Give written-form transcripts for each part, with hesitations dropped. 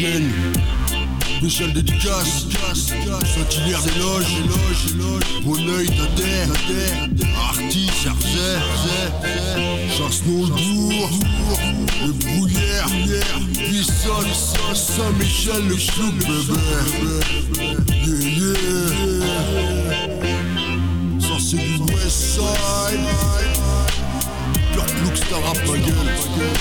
Gênes. Spécial dédicace, Saint-Hilaire des loges, Bonneuil, Tater, Artis, Herzé, Chasse-Noulbourg, le Brouillère, Bissonne, Saint-Michel, le Clou, bébé. Ça c'est du Westside, Pure Plouk, Star Rap, ma gueule.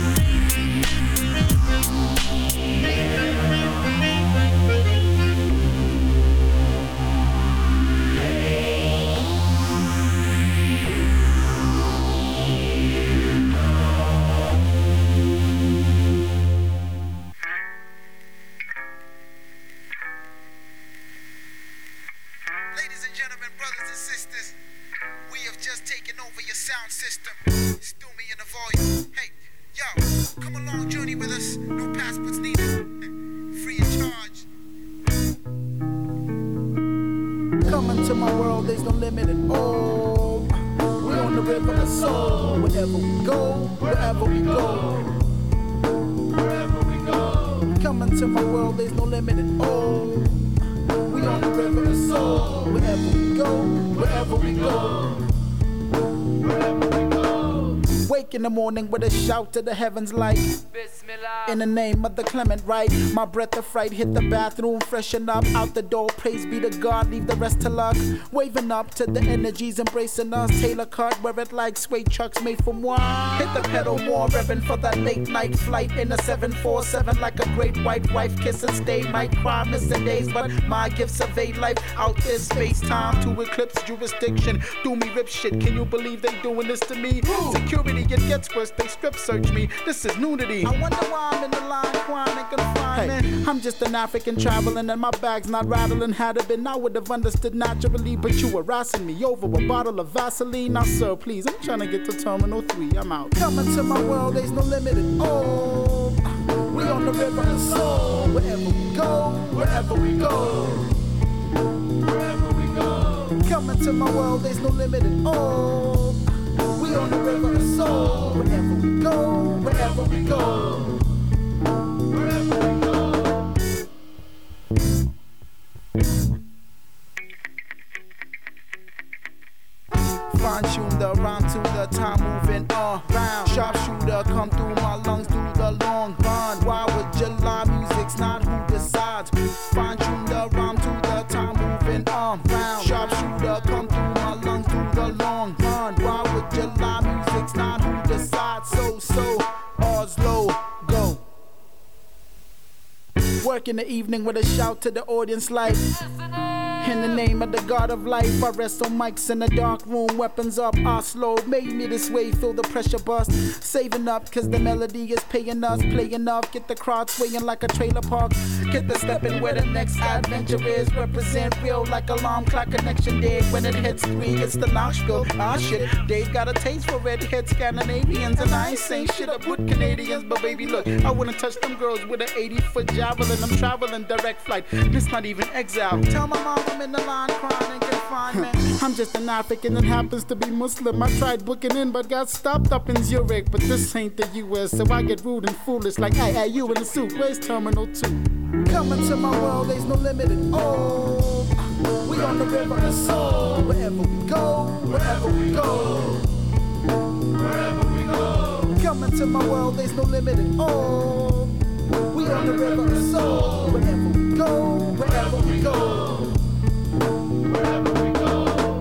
In the morning with a shout to the heavens like Bismillah. In the name of the clement, right? My breath of fright hit the bathroom, freshen up, out the door, praise be to God, leave the rest to luck. Waving up to the energies embracing us, Taylor cut, wear it like suede chucks made from wine. Hit the pedal more, revving for that late night flight in a 747 like a great white wife, kiss and stay, might cry, missing days, but my gifts evade life out this space time to eclipse jurisdiction. Do me rip shit, can you believe they doing this to me? Security, it gets worse, they strip search me. This is nudity. I wonder why I'm in the line crying and confinement. Hey, I'm just an African traveling and my bag's not rattling. Had it been, I would have understood naturally, but you were harassing me over a bottle of Vaseline. Now, sir, please, I'm trying to get to Terminal 3. I'm out. Coming to my world, there's no limit at all. We on the river of soul. Wherever we go, wherever we go, wherever we go. Coming to my world, there's no limit at all. We on the river of soul. Wherever we go, wherever we go, wherever we go. Fine tune the rhyme to the time moving around. Sharpshooter come through my lungs through the long run. Why would you lie? Music's not who decides. Fine tune the rhyme to the time moving around. Sharpshooter come through my lungs through the long run. Why would you lie? Music's not who decides. So, Oslo, go. Work in the evening with a shout to the audience like in the name of the God of life, I rest on mics in the dark room, weapons up, Oslo made me this way, feel the pressure bust. Saving up, cause the melody is paying us, playing up, get the crowd swaying like a trailer park. Get the stepping where the next adventure is, represent real like alarm clock connection dead. When it hits 3, it's the launch go. Ah shit, Dave got a taste for redhead Scandinavians, and I ain't saying shit up with Canadians, but baby look, I wouldn't touch them girls with an 80-foot javelin. I'm traveling direct flight, this not even exile. Tell my mom I'm in the line crying and confinement. I'm just an African that happens to be Muslim. I tried booking in but got stopped up in Zurich. But this ain't the US, so I get rude and foolish like, hey, you in the suit, where's Terminal 2? Coming to my world, there's no limit at all. We on the river of soul. Wherever we go, wherever we go, wherever we go. Coming to my world, there's no limit at all. We on the river of soul. Wherever we go, wherever we go, wherever we go.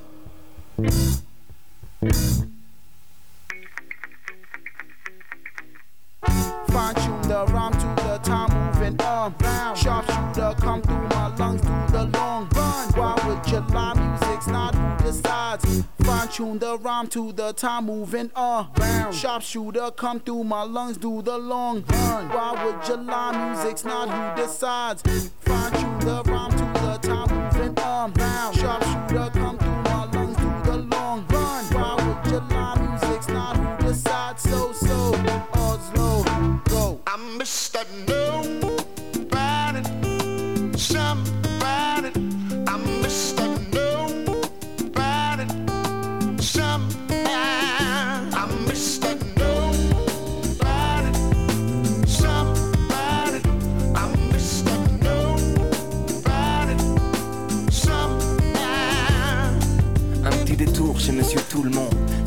Fine tune the rhyme to the time moving around. Sharpshooter come through my lungs through the long run. Why would you lie? Music's not who decides. Fine tune the rhyme to the time moving around. Sharpshooter come through my lungs through the long run. Why would you lie? Music's not who decides. Fine tune the rhyme to the time moving around. Sharpshooter come through my lungs through the long run. Why would you lie? Music's not who decides. So, Oslo, go. I'm Mr. Nobody, somebody. I'm Mr. Nobody, somebody. I'm Mr. Nobody, somebody.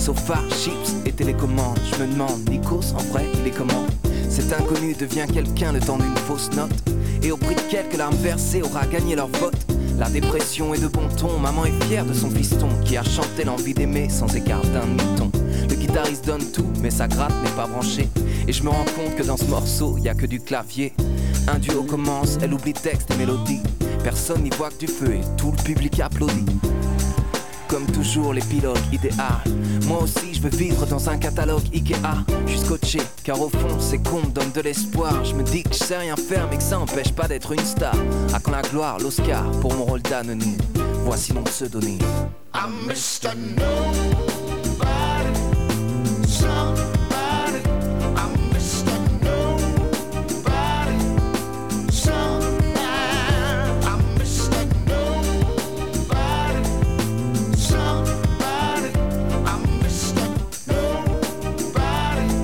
Sofa, chips et télécommande. Je me demande, Nikos, en vrai, il est comment? Cet inconnu devient quelqu'un le temps d'une fausse note. Et au prix de quelques larmes versées aura gagné leur vote. La dépression est de bon ton, maman est fière de son fiston qui a chanté l'envie d'aimer sans écart d'un demi-ton. Le guitariste donne tout, mais sa gratte n'est pas branchée. Et je me rends compte que dans ce morceau, y a que du clavier. Un duo commence, elle oublie texte et mélodie. Personne n'y voit que du feu et tout le public applaudit. Comme toujours l'épilogue idéal. Moi aussi je veux vivre dans un catalogue Ikea. Je suis scotché car au fond ces cons me donnent de l'espoir. Je me dis que je sais rien faire mais que ça empêche pas d'être une star. À quand la gloire, l'Oscar pour mon rôle d'anonyme. Voici mon pseudonyme. I'm Mr. Nobody, somebody. I'm Mr. Nobody, somebody. I'm Mr. Nobody, somebody. I'm Mr. Nobody,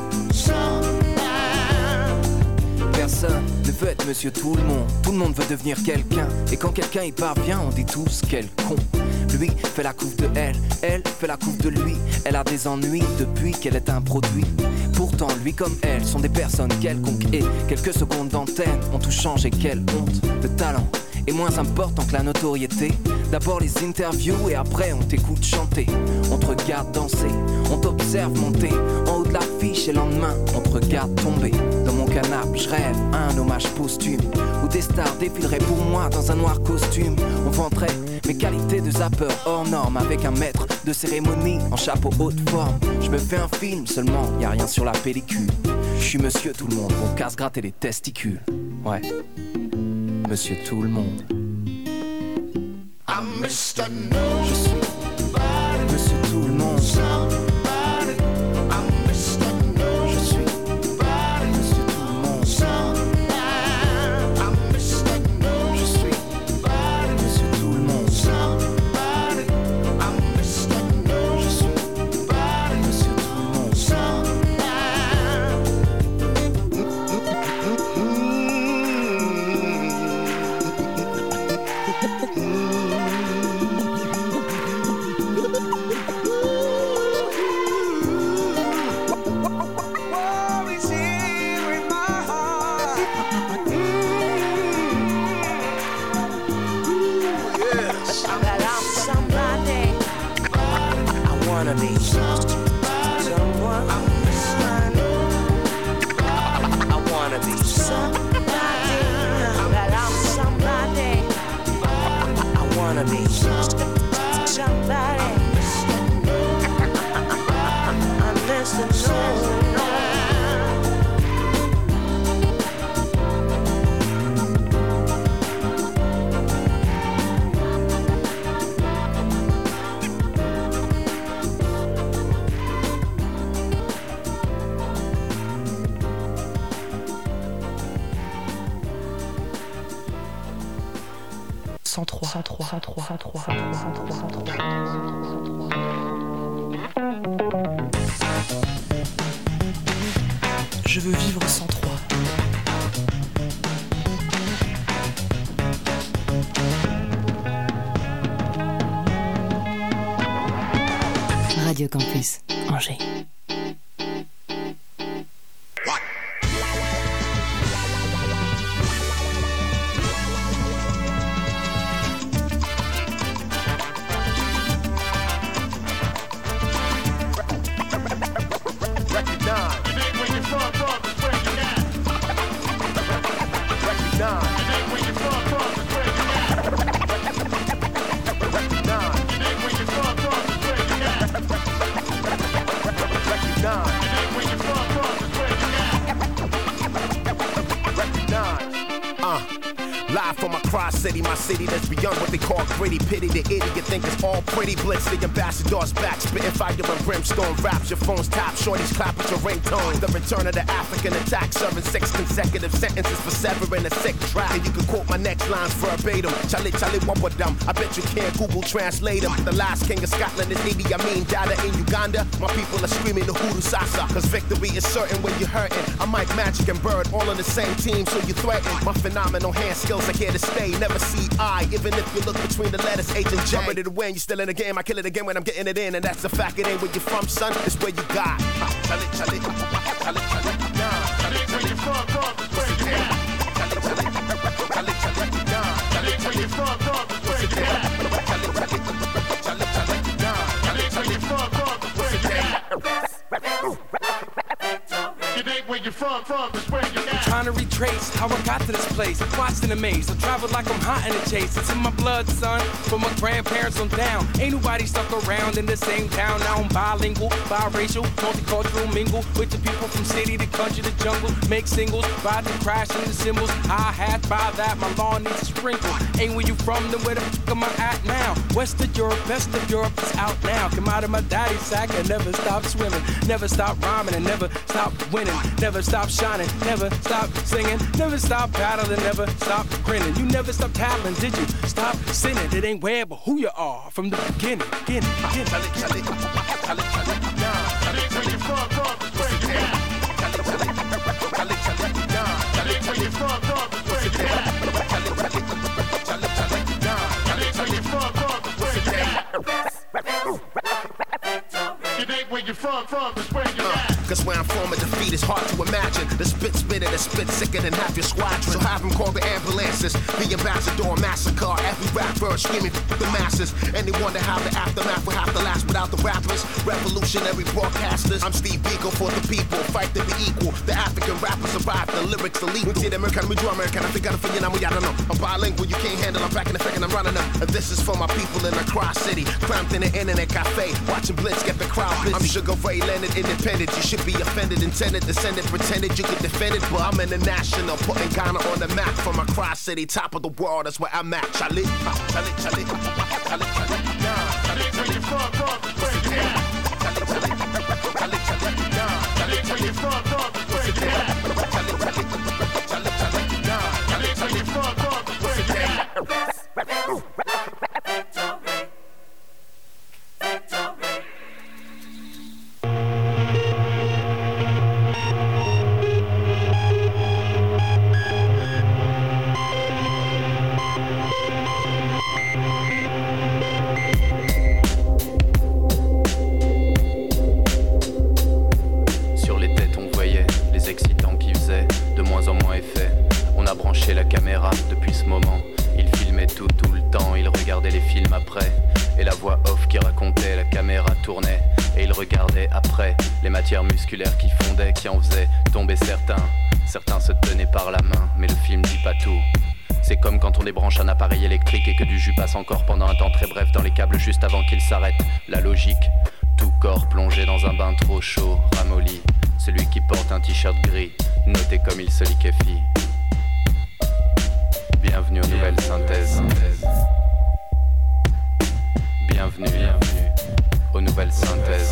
somebody. Personne ne veut être monsieur tout le monde veut devenir quelqu'un. Et quand quelqu'un y parvient, on dit tous quel con. Lui fait la couve de elle fait la couve de lui. Elle a des ennuis depuis qu'elle est un produit. Pourtant lui comme elle sont des personnes quelconques. Et quelques secondes d'antenne ont tout changé, quelle honte. Le talent est moins important que la notoriété. D'abord les interviews et après on t'écoute chanter. On te regarde danser, on t'observe monter en haut de l'affiche et le lendemain on te regarde tomber. Dans mon canapé je rêve à un hommage posthume où des stars défileraient pour moi dans un noir costume. On vanterait mes qualités de zappeur hors norme avec un maître de cérémonie en chapeau haute forme. Je me fais un film seulement, y a rien sur la pellicule. Je suis monsieur tout le monde, on casse gratter les testicules. Ouais, monsieur tout le monde. I'm Mr. Nobody, Je suis monsieur tout le monde. somebody. I'm Mr. Nobody, Je suis monsieur tout le monde. somebody. I'm Mr. Nobody, Je suis monsieur tout le monde. somebody. I'm Mr. Nobody, Je suis monsieur tout le monde. Je veux vivre sans toi. Radio Campus Angers. City, my city that's beyond what they call gritty. Pity the idiot think it's all pretty. Blitz the ambassador's back, spitting fire and brimstone raps. Your phone's top, shorties clap at your ringtone. The return of the African attack, serving 6 consecutive sentences for severing a sick track. And you can quote my next lines verbatim. Charlie, Charlie, what with them? I bet you can't Google translate them. The last king of Scotland is Idi Amin Dada in Uganda. My people are screaming the hoodoo sasa, cause victory is certain when you're hurting. I'm Mike Magic and Bird, all on the same team, so you threaten. My phenomenal hand skills skills are here to stay. Never see I, even if you look between the letters H and J. I'm ready to win, you still in the game. I kill it again when I'm getting it in, and that's the fact. It ain't where you from, son. It's where you got. Tell it, tell it, tell it, tell it, tell it where you from, it's where you got. Tell it, tell it, tell it, tell it, tell it where you from, it's where you got. Tell it, tell it, tell it, tell it, tell it from, it's where you got. It ain't where you from, it's where you got. Trying to retrace how I got to this place. Watched in a maze, I travel like I'm hot in the chase. It's in my blood, son, from my grandparents on down. Ain't nobody stuck around in the same town. Now I'm bilingual, biracial, multicultural, mingle with the people from city to country to jungle. Make singles, ride and crash in the cymbals. Hi-hat, by that, my lawn needs a sprinkle. Ain't where you from, then where the fuck am I at now? West of Europe, best of Europe is out now. Come out of my daddy's sack and never stop swimming. Never stop rhyming and never stop winning. Never stop shining, never stop singing. Never stop battling, never stop grinning. You never stop tattling, did you? Stop sinning. It ain't where but who you are from the beginning. Tell it, tell it, tell it, tell it, tell it where you from, it's where you got. Tell it, tell it, tell it, tell it, tell it where you from, it's where you got. Tell it, tell it, tell it, tell it, tell it where you from, it's where you got. It ain't where you from, it's where you got. Cause where I'm from, a defeat is hard to imagine. The spit spitter, the spit sicker than half your squadron. So have them call the ambulances. The ambassador massacre. Every rap verse screaming the masses. And they wonder how the aftermath will have to last without the rappers. Revolutionary broadcasters. I'm Steve Biko for the people. Fight to be equal. The African rappers survive. The lyrics elite. We see the American, we do American. I think I don't figure out, I don't know. I'm bilingual, you can't handle. I'm back in effect and I'm running them. And this is for my people in the Cross City. Cramped in the internet cafe. Watching Blitz get the crowd busy. I'm Sugar Ray Leonard, independent. You should be offended, intended, descended, pretended you could defend it, but I'm international, putting Ghana on the map from across city, top of the world, that's where I'm at. Charlie, Charlie, Charlie, Charlie, Charlie, where you from, where you at? Charlie, Charlie, Charlie, Charlie, where you from, where you at? Charlie, Charlie, Charlie, Charlie, where you from, where you at? La caméra depuis ce moment, il filmait tout le temps, il regardait les films après, et la voix off qui racontait, la caméra tournait, et il regardait après, les matières musculaires qui fondaient, qui en faisaient tomber certains se tenaient par la main, mais le film dit pas tout. C'est comme quand on débranche un appareil électrique et que du jus passe encore pendant un temps très bref dans les câbles juste avant qu'il s'arrête. La logique, tout corps plongé dans un bain trop chaud, ramolli, celui qui porte un t-shirt gris, noté comme il se liquéfie. Bienvenue aux nouvelles synthèses. Bienvenue aux nouvelles synthèses.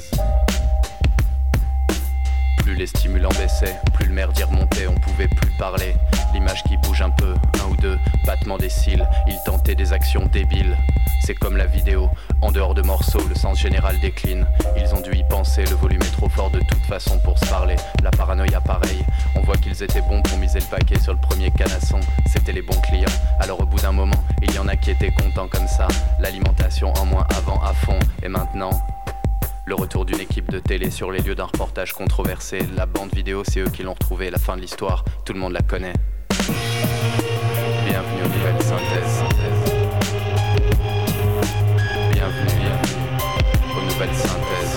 Plus les stimulants baissaient, plus le merdier remontait, on pouvait plus parler. L'image qui bouge un peu, un ou deux battements des cils, ils tentaient des actions débiles. C'est comme la vidéo, en dehors de morceaux, le sens général décline. Ils ont dû y penser, le volume est trop fort de toute façon pour se parler. La paranoïa pareil, on voit qu'ils étaient bons pour miser le paquet sur le premier canasson. C'était les bons clients, alors au bout d'un moment, il y en a qui étaient contents comme ça. L'alimentation en moins avant à fond, et maintenant... Le retour d'une équipe de télé sur les lieux d'un reportage controversé. La bande vidéo, c'est eux qui l'ont retrouvé. La fin de l'histoire, tout le monde la connaît. Bienvenue aux nouvelles synthèses. Bienvenue aux nouvelles synthèses.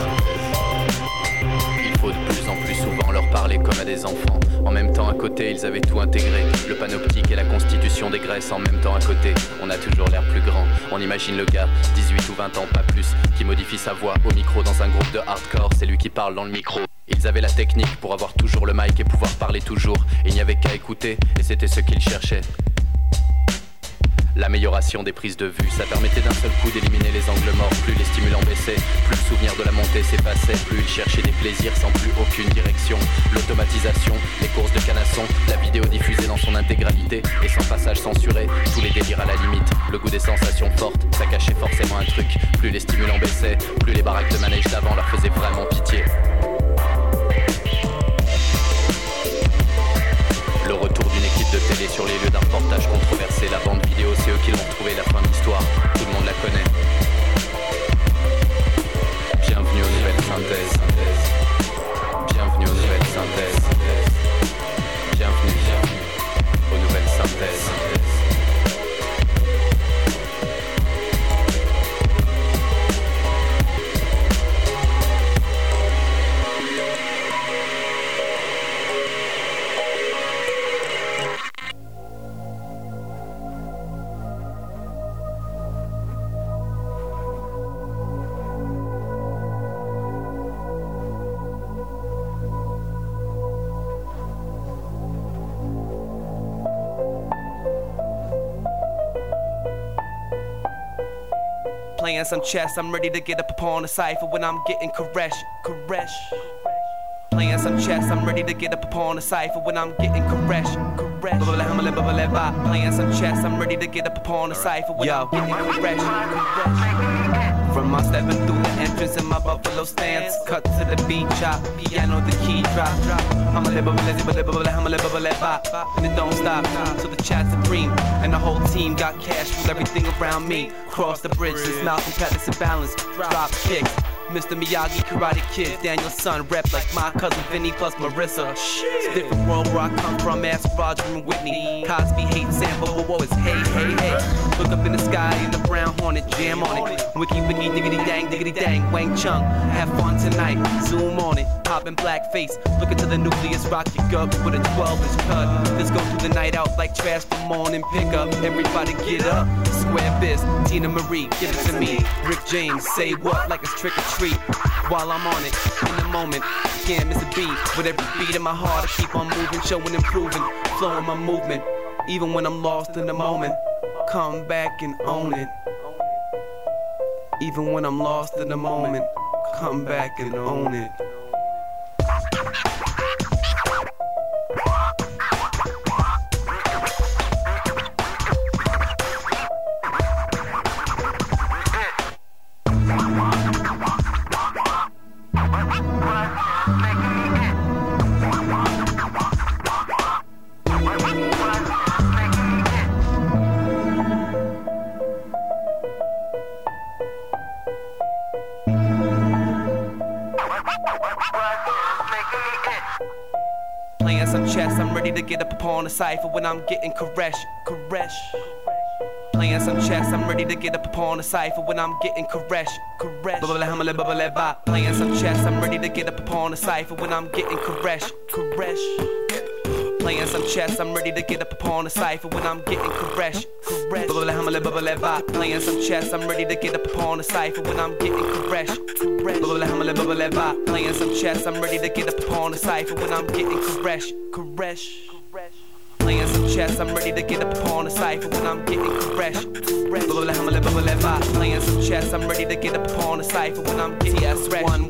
Il faut de plus en plus souvent leur parler comme à des enfants. En même temps à côté ils avaient tout intégré. Le panoptique et la constitution des graisses en même temps à côté. On a toujours l'air plus grand. On imagine le gars, 18 ou 20 ans pas plus, qui modifie sa voix au micro dans un groupe de hardcore. C'est lui qui parle dans le micro. Ils avaient la technique pour avoir toujours le mic et pouvoir parler toujours. Et il n'y avait qu'à écouter et c'était ce qu'ils cherchaient. L'amélioration des prises de vue, ça permettait d'un seul coup d'éliminer les angles morts. Plus les stimulants baissaient, plus le souvenir de la montée s'effaçait, plus ils cherchaient des plaisirs sans plus aucune direction. L'automatisation, les courses de canasson, la vidéo diffusée dans son intégralité et sans passage censuré, tous les délires à la limite. Le goût des sensations fortes, ça cachait forcément un truc. Plus les stimulants baissaient, plus les baraques de manège d'avant leur faisaient vraiment pitié. Le retour d'une équipe de télé télé sur les lieux d'un reportage controversé. La bande vidéo, c'est eux qui l'ont retrouvée, la fin de l'histoire. Tout le monde la connaît. Bienvenue aux nouvelles synthèses. Bienvenue aux nouvelles synthèses. Bienvenue aux nouvelles synthèses. Playing some chess, I'm ready to get up upon the cipher when I'm getting caressed. Playing some chess, I'm ready to get up upon the cipher when I'm getting caressed. Playing some chess, I'm ready to get up upon the cipher when I'm getting caressed. From my stepping through the entrance in my buffalo stance, cut to the beat, chop, piano, the key drop. I'm a live, and it don't stop. So the chat's supreme, and the whole team got cash with everything around me. Cross the bridge, since Malcolm Patterson balance, drop kicks. Mr. Miyagi, Karate Kid, Daniel's son, rep like my cousin Vinny plus Marissa. It's a different world where I come from, ask Roger and Whitney. Cosby hates Sam, but whoa, it's hey, hey, hey. Look up in the sky in the brown hornet, jam on it. Wiki, wiki, diggity dang, Wang Chung. Have fun tonight, zoom on it. Poppin' black face, look into the nucleus, rock your gut with a 12-inch cut. Let's go through the night out like trash for morning pickup. Everybody get up, square biz, Tina Marie, give it to me. Rick James, say what like it's trick or treat. While I'm on it, in the moment, can't miss a beat. With every beat in my heart, I keep on moving, showing, improving, flowing my movement. Even when I'm lost in the moment, come back and own it. Even when I'm lost in the moment, come back and own it. Playing some chess, I'm ready to get up upon the cipher when I'm getting caressed. Playing some chess, I'm ready to get up upon the cipher when I'm getting caressed. Playing some chess, I'm ready to get up upon the cipher when I'm getting caressed. Playing some chess, I'm ready to get up upon the cipher when I'm getting caressed. Playing some chess, I'm ready to get up upon the cipher when I'm getting caressed. Playing some chess, I'm ready to get up upon the cipher when I'm getting caressed. Playing some chess, I'm ready to get up upon the cipher when I'm getting caressed. Playing some chess, I'm ready to get up upon the cipher when I'm getting caressed.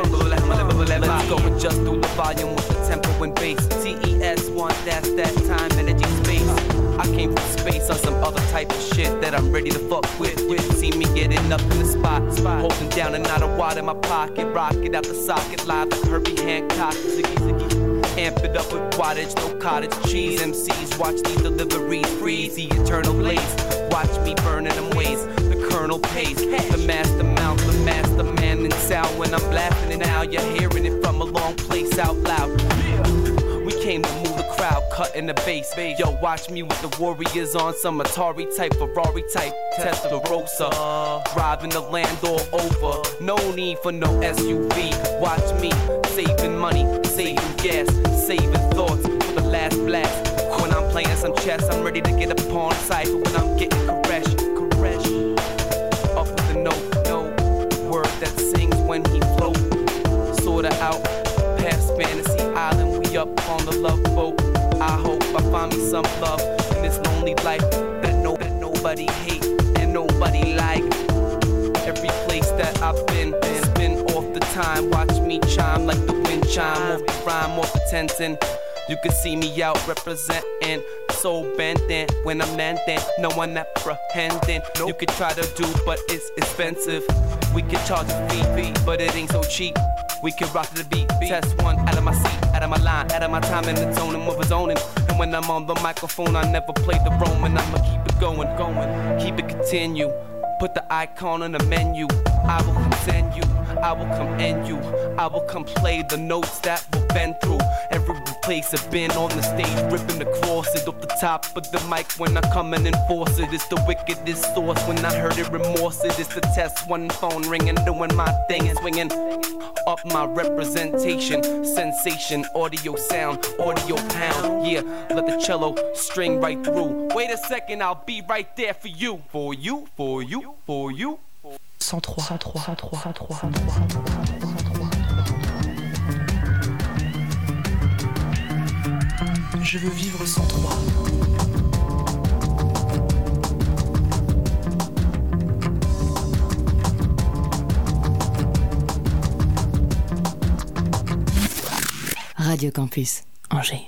Let's go and just through the volume with the tempo and bass. TES1, that's that time, energy, space. I came from space on some other type of shit that I'm ready to fuck with. You can see me getting up in the spot, holding down and not a wad in my pocket, rock it out the socket, live like Herbie Hancock. Amp it up with wattage, no cottage cheese. MCs watch these deliveries freeze, the eternal blaze. Watch me burning them ways. The Colonel pays, the master mouth, the master man in sound. When I'm laughing and now you're hearing it from a long place out loud. We came to move the crowd, cutting the bass. Yo, watch me with the Warriors on some Atari type, Ferrari type, Testarossa. Driving the land all over, no need for no SUV. Watch me, saving money, saving gas, saving thoughts for the last blast. When I'm playing some chess, I'm ready to get up upon the cipher when I'm getting caressed. Up with the note, word that sings when he float. Sorta out, past Fantasy Island, we up on the love boat. I hope I find me some love in this lonely life that nobody hate and nobody like. Every place that I've been, spin off the time. Watch me chime like the wind chime, off the rhyme, off the tension. You can see me out representing, so bending when I'm mending, no one apprehending. You could try to do, but it's expensive. We can charge a fee, but it ain't so cheap. We can rock to the beat, test one, out of my seat, out of my line, out of my time, and the zoning with a zoning. And And when I'm on the microphone, I never play the Roman. I'ma keep it going, keep it continue. Put the icon on the menu. I will come send you, I will come end you. I will come play the notes that we've been through. Every place I've been on the stage, ripping across it off the top of the mic when I come and enforce it. It's the wickedest source when I heard it, remorse it. It's the test, one phone ringing, doing my thing, swinging up my representation, sensation, audio sound, audio pound. Yeah, let the cello string right through. Wait a second, I'll be right there for you. For you, for you, for you. 103. Je veux vivre 103. Radio Campus, Angers.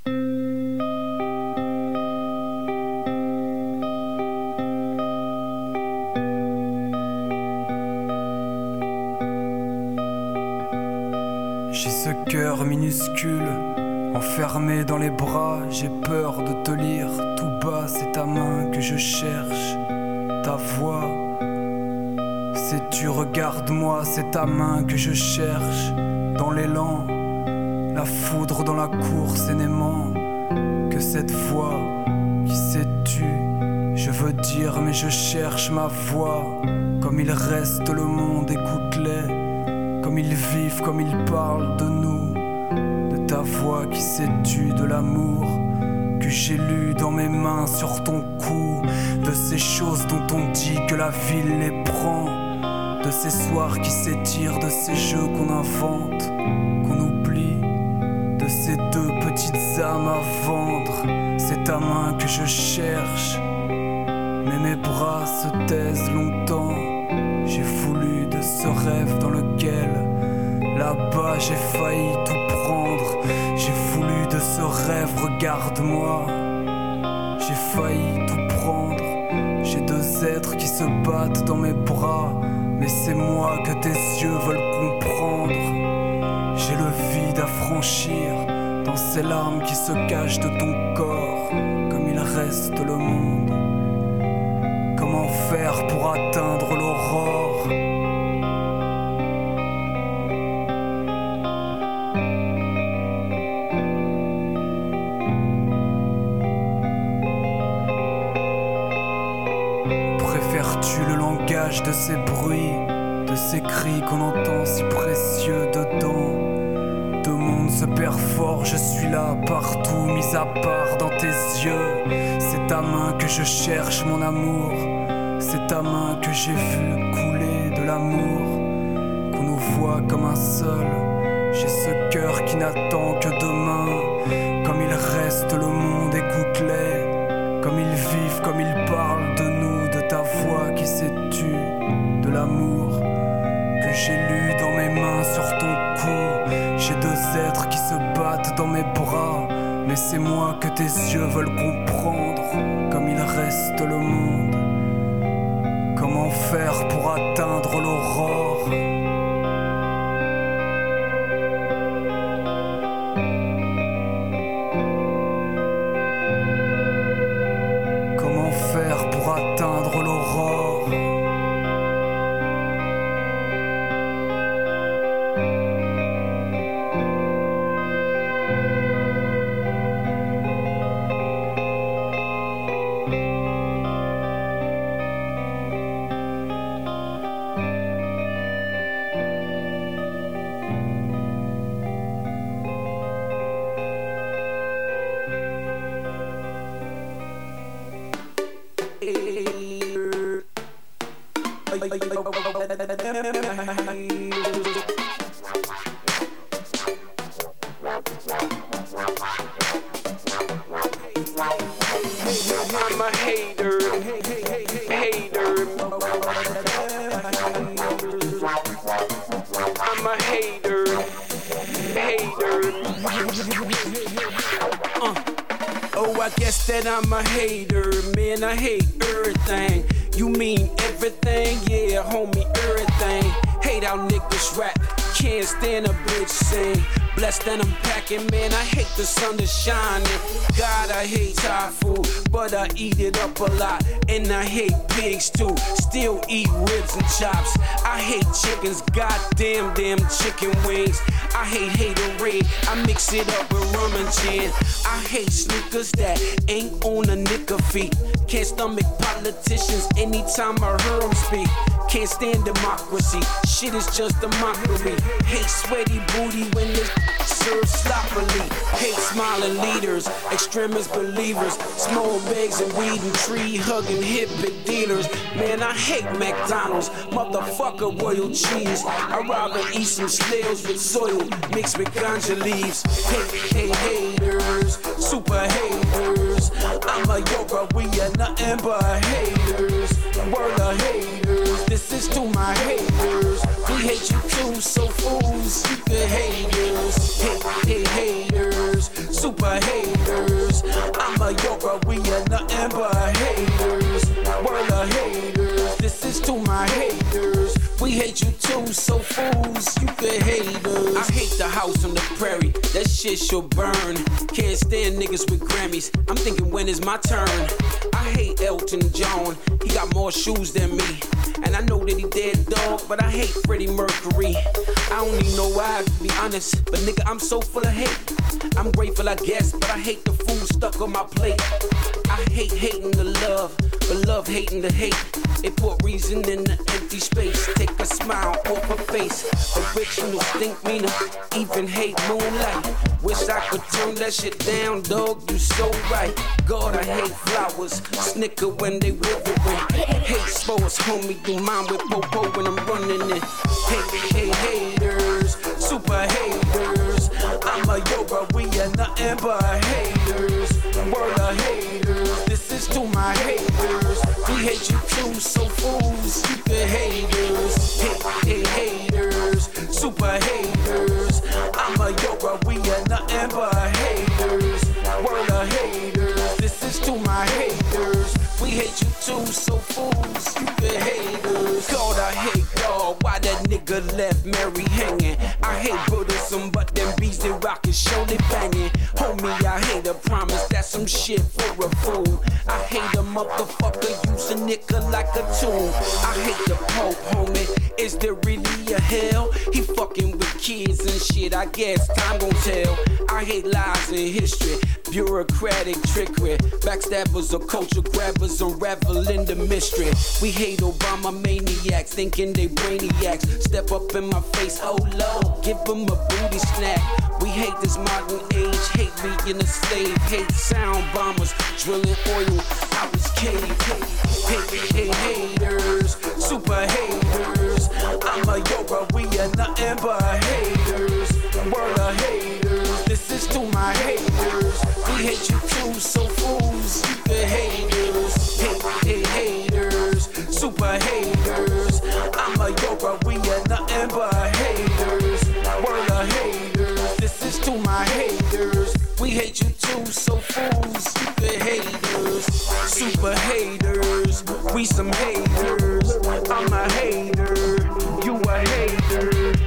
J'ai ce cœur minuscule, enfermé dans les bras, j'ai peur de te lire tout bas, c'est ta main que je cherche, ta voix. Sais-tu, regarde-moi, c'est ta main que je cherche, dans l'élan, la foudre dans la course et n'aimant que cette voix qui s'est tue. Je veux dire mais je cherche ma voix, comme il reste le monde, écoute-les. Comme ils vivent, comme ils parlent de nous, de ta voix qui s'est tue, de l'amour que j'ai lu dans mes mains sur ton cou, de ces choses dont on dit que la ville les prend, de ces soirs qui s'étirent, de ces jeux qu'on invente, qu'on oublie, de ces deux petites âmes à vendre. C'est ta main que je cherche, mais mes bras se taisent longtemps. J'ai voulu de ce rêve dans lequel, là-bas j'ai failli tout prendre. J'ai voulu de ce rêve, regarde-moi. J'ai failli tout prendre. J'ai deux êtres qui se battent dans mes bras, mais c'est moi que tes yeux veulent comprendre. J'ai le vide à franchir dans ces larmes qui se cachent de ton corps, comme il reste le monde. Comment faire pour atteindre l'aurore? Préfères-tu le langage de ces bruits, de ces cris qu'on entend si précieux dedans? Deux mondes se perforent, je suis là partout, mis à part dans tes yeux. C'est ta main que je cherche, mon amour. C'est ta main que j'ai vue couler de l'amour, qu'on nous voit comme un seul. J'ai ce cœur qui n'attend que demain. Comme il reste le monde, écoute-les. Comme ils vivent, comme ils parlent de nous, de ta voix qui s'est tue, de l'amour que j'ai lu dans mes mains sur ton cou. J'ai deux êtres qui se battent dans mes bras, mais c'est moi que tes yeux veulent comprendre. Comme il reste le monde, comment faire pour atteindre l'aurore? Comment faire pour atteindre l'aurore? I'm a hater, hater. I'm a hater, hater. Oh, I guess that I'm a hater, man. I hate everything. You mean everything? Yeah, homie, everything. Hate how niggas rap, can't stand a bitch sing. Blessed and I'm packing, man, I hate the sun to shining. God, I hate Thai food, but I eat it up a lot. And I hate pigs too, still eat ribs and chops. I hate chickens, goddamn damn chicken wings. I hate haterade, I mix it up with rum and gin. I hate sneakers that ain't on a nigga feet. Can't stomach politicians anytime I hear them speak. Can't stand democracy, shit is just a mockery. Hate sweaty booty when this served sloppily. Hate smiling leaders, extremist believers. Small bags of weed and tree hugging hippie dealers. Man, I hate McDonald's, motherfucker royal cheese. I'd rather eat some snails with soil mixed with ganja leaves. Hate haters, super haters. I'm a yoga, we are nothing but haters. Word of haters, this is to my haters. We hate you too, so fools, you can haters. Hate haters, super haters. I'm a yoga, we are nothing but haters. Word of haters, this is to my haters. We hate you too, so fools, you can haters. I hate the house on the prairie, that shit should burn. Can't stand niggas with Grammys, I'm thinking when is my turn. I hate Elton John, he got more shoes than me. And I know that he dead, dog, but I hate Freddie Mercury. I don't even know why, to be honest, but nigga, I'm so full of hate. I'm grateful, I guess, but I hate the food stuck on my plate. I hate hating the love, but love hating the hate. It put reason in the empty space. Take a smile off her face. Original stink meaner, even hate moonlight. Wish I could turn that shit down, dog, you so right. God, I hate flowers, snicker when they withering. Hate sports, homie, do mine with popo when I'm running it. Hate haters, super haters. I'm a yoga, we are nothing but haters. Word of haters, this is to my haters. We hate you too, so fools, you can haters. Hate haters, super haters. I'm a yoga, we are nothing but haters. Word of haters, this is to my haters. We hate you too, so fools, you can haters. God, I hate God, why that nigga left Mary hanging? I hate Buddhism, but them beats they rock is surely banging. Homie, I hate a promise, that's some shit for a fool. I hate a motherfucker using nigga like a tool. I hate the Pope, homie, is there really a hell? He fucking with kids and shit, I guess time gon' tell. I hate lies in history, bureaucratic trickery. Backstabbers or culture grabbers unravel in the mystery. We hate Obama maniacs, thinking they brainiacs. Step up in my face, oh Lord, give them a booty snack. We hate this modern age, hate being a slave. Hate sound bombers, drilling oil out his cave. Hate haters, super haters. I'm a yoga, we are nothing but haters. Word of haters, this is to my haters. We hate you too, so fools, you can haters. Hate haters, super haters. I'm a yoga, we are nothing but haters. Word of haters, this is to my haters. We hate you too, so fools, you can haters. Super haters, we some haters. I'm a hater, you a hater.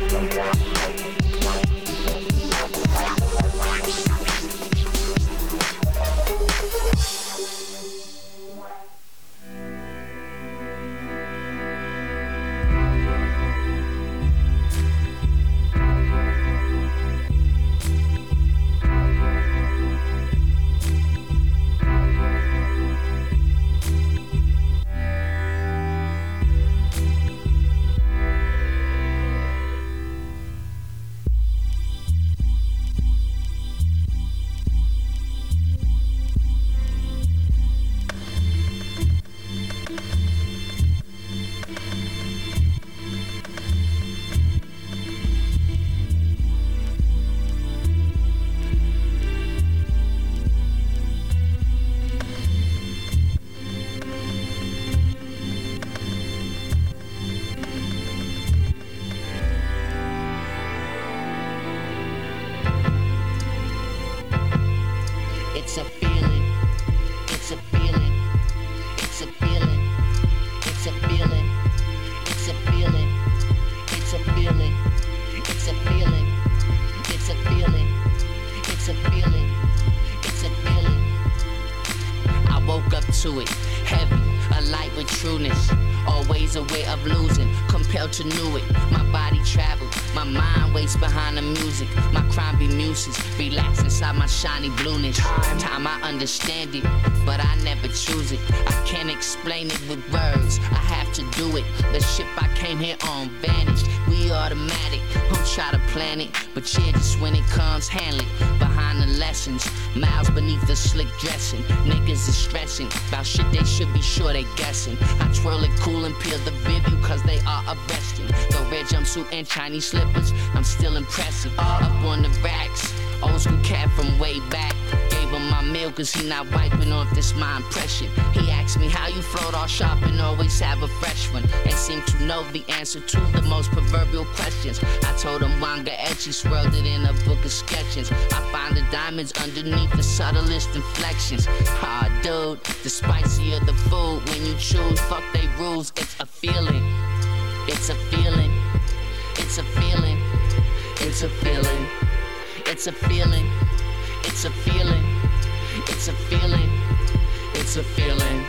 to it. Heavy, a light with trueness. Always a way of losing, compelled to know it. My body traveled, my mind waits behind the music. My crime be muses, relax inside my shiny blueness. Time I understand it, but I never choose it. I can't explain it with words, I have to do it. The ship I came here on vanished, we automatic. Don't try to plan it, but yeah, just when it comes, handle it. Behind the lessons, miles beneath the slick dressing. Niggas is stressing about shit they should be sure they guessing. I twirl it cool and peel the review cause they are arresting. The red jumpsuit and Chinese slippers, I'm still impressive. Up on the racks, old school cat from way back. Gave him my meal cause he not wiping off this my impression. He asked me how you float all sharp and always have a fresh one. And seem to know the answer to the most proverbial questions. I told him Wanga Etchy swirled it in a book of sketches. I find the diamonds underneath the subtlest inflections. Ah, dude, the spicier the food when you choose, fuck they rules. It's a feeling, it's a feeling, it's a feeling, it's a feeling, it's a feeling, it's a feeling, it's a feeling, it's a feeling.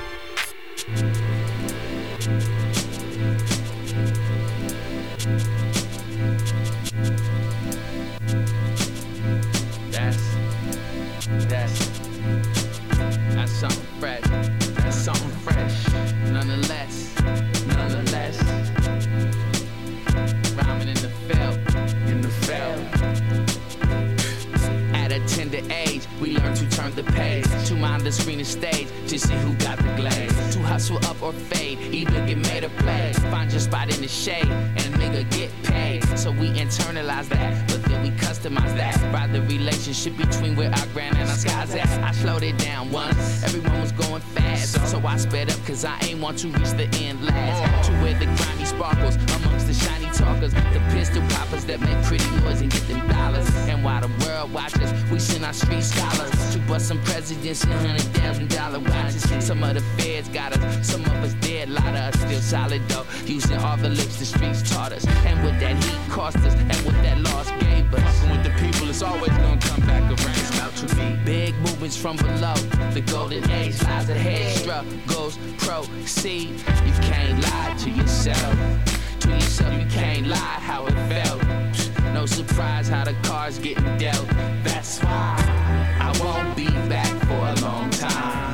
That's something fresh. That's something fresh. Nonetheless, rhyming in the field, At a tender age, we learn to turn the page, to mind the screen and stage, to see who got the glaze. To hustle up or fade, either get made or play. Find your spot in the shade, and nigga get paid. So we internalize that, but then we customize that. By the relationship between where our grand and our skies at. I slowed it down once, everyone was going fast. So I sped up cause I ain't want to reach the end last. To where the grimy sparkles amongst the shiny talkers, the pistol poppers that make pretty noise and get them dollars. And while the world watches, we send our street scholars to bust some presidents and $100,000 watches. Some of the feds got us, some of us dead, lot of us still solid though, using all the licks the streets taught us. And what that heat cost us, and what that loss gave us. Fucking with the people, it's always gonna come back around. It's about to be big movements from below. The golden age lies ahead. Struggles proceed. You can't lie to yourself. To yourself, you can't lie how it felt. No surprise how the cards getting dealt. That's why I won't be back for a long time.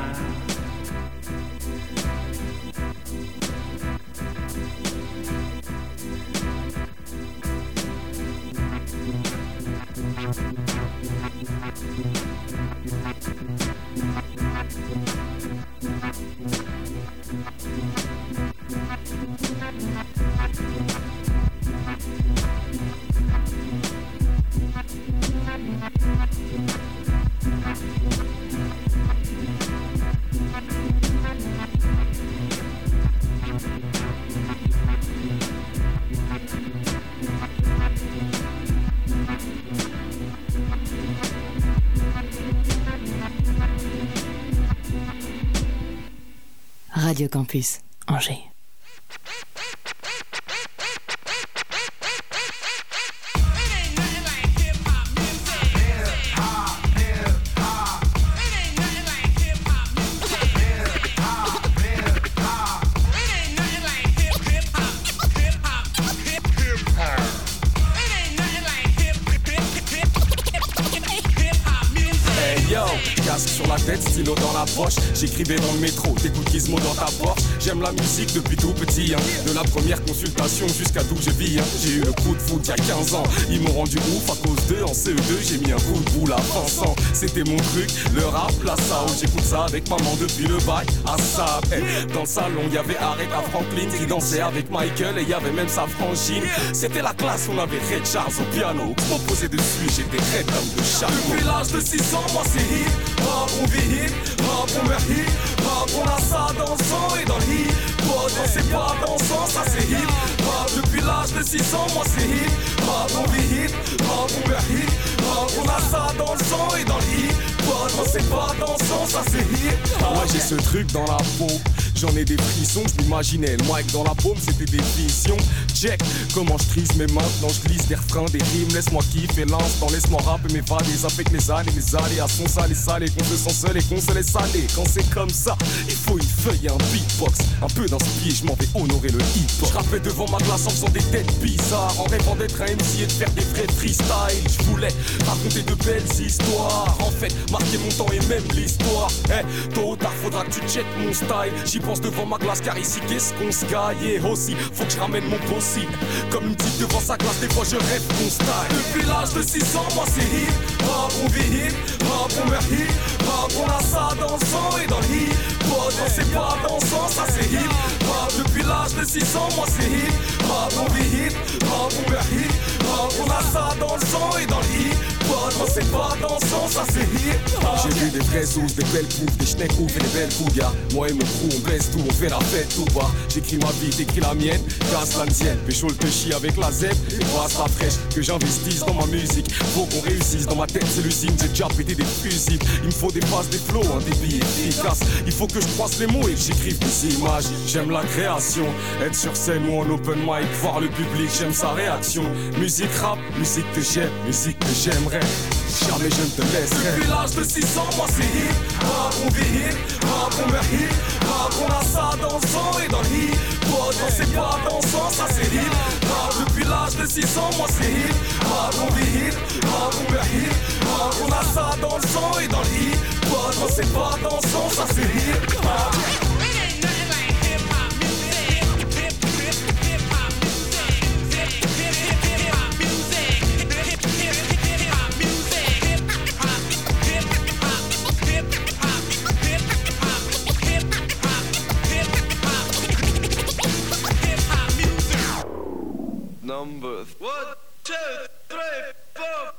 Radio Campus, Angers. Sur la tête, stylo dans la poche, j'écrivais dans le métro, t'écoutes Gizmo dans ta porte. J'aime la musique depuis tout petit, hein. De la première consultation jusqu'à d'où je vis, hein. J'ai eu le coup de foot il y a 15 ans. Ils m'ont rendu ouf à cause d'eux. En CE2 j'ai mis un coup de boule à Vincent. C'était mon truc, le rap, la sao. J'écoute ça avec maman depuis le bac à ça. Dans le salon y'avait Aretha Franklin qui dansait avec Michael. Et y'avait même sa frangine. C'était la classe, on avait Ray Charles au piano. Je m'en posais dessus, j'étais red comme de charme. Depuis l'âge de 6 ans, moi c'est hip. Rap, on vit hip, rap, on meurt hip. Rap, on a ça dans le sang et dans le hip. Rap, non c'est pas dansant, ça c'est hip. Rap, depuis l'âge de 6 ans, moi c'est hip. Rap, on vit hip, rap, on meurt hip. Rap, on a ça dans le sang et dans le hip. Rap, non c'est pas dansant, ça c'est hip. Moi j'ai ce truc dans la peau, j'en ai des frissons, je m'imaginais le mic dans la paume, c'était des visions. Check, comment je trise mes mains, non je glisse des refrains, des rimes, laisse-moi kiffer l'instant, laisse-moi rapper mes vades, avec les aléas sont salés, qu'on se sent seul et qu'on se laisse aller. Quand c'est comme ça, il faut une feuille et un beatbox, un peu d'inspiration, je m'en vais honorer le hip-hop. Je rappais devant ma classe en faisant des têtes bizarres, en rêvant d'être un MC et de faire des vrais freestyles. Je voulais raconter de belles histoires, en fait marquer mon temps et même l'histoire. Tôt ou tard faudra que tu checkes mon style. J'y pense devant ma glace car ici qu'est-ce qu'on se gagne. Et aussi faut que je ramène mon possible. Comme une petite devant sa classe, des fois je rêve qu'on style. Depuis l'âge de 6 ans, moi c'est hip hop, on vit hip hop, on meurt hip hop, on a ça dans le sang et dans le hip hop. Non c'est pas dansant, ça c'est hip hop. Depuis l'âge de 6 ans, moi c'est hip hop, on vit hip hop, on meurt hip hop, on a ça dans le sang et dans le hip hop. Non c'est pas dansant, ça c'est hip hop. J'ai vu des vrais oufs, des belles poufs, des schnecks ouf et des belles fougas. Moi et mon crew on baisse tout, on fait la fête tout bas. J'écris ma vie, t'écris la mienne, casse la tienne. Pécho le péchi avec la zèbre et brasse la fraîche. Que j'investisse dans ma musique, faut qu'on réussisse. Dans ma tête c'est l'usine, j'ai déjà pété des fusibles. Il me faut des passes, des flows, un débit efficace. Il faut que je croise les mots et que j'écrive des images. J'aime la création, être sur scène ou en open mic, voir le public, j'aime sa réaction. Musique rap, musique que j'aime, musique que j'aimerais. Jamais je ne te laisserai. Depuis l'âge de 6 ans, moi c'est hip hop, on vit hip hop, on meurt hip hop, on a ça dans le sang et dans le hip hop. Non c'est pas dansant, ça c'est hip hop. Depuis l'âge de 6 ans, moi c'est hip hop, on vit hip hop, on meurt hip hop, on a ça dans le sang et dans le hip hop. Non c'est pas dansant, ça c'est hip hop. Numbers. 1, 2, 3, 4,